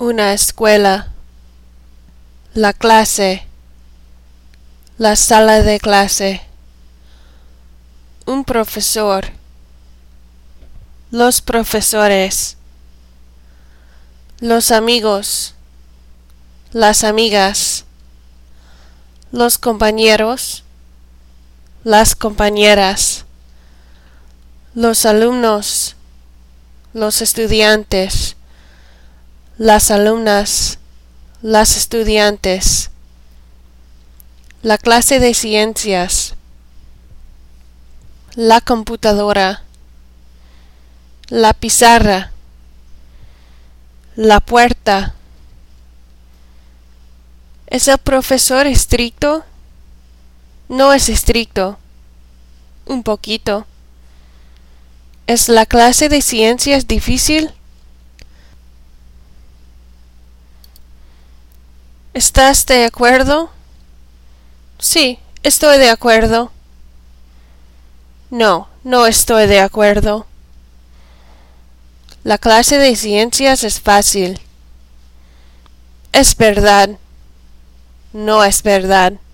Una escuela. La clase. La sala de clase. Un profesor. Los profesores. Los amigos. Las amigas. Los compañeros. Las compañeras. Los alumnos. Los estudiantes. Las alumnas. Las estudiantes. La clase de ciencias. La computadora. La pizarra. La puerta. ¿Es el profesor estricto? No es estricto. Un poquito. ¿Es la clase de ciencias difícil? ¿Estás de acuerdo? Sí, estoy de acuerdo. No, no estoy de acuerdo. La clase de ciencias es fácil. Es verdad. No es verdad.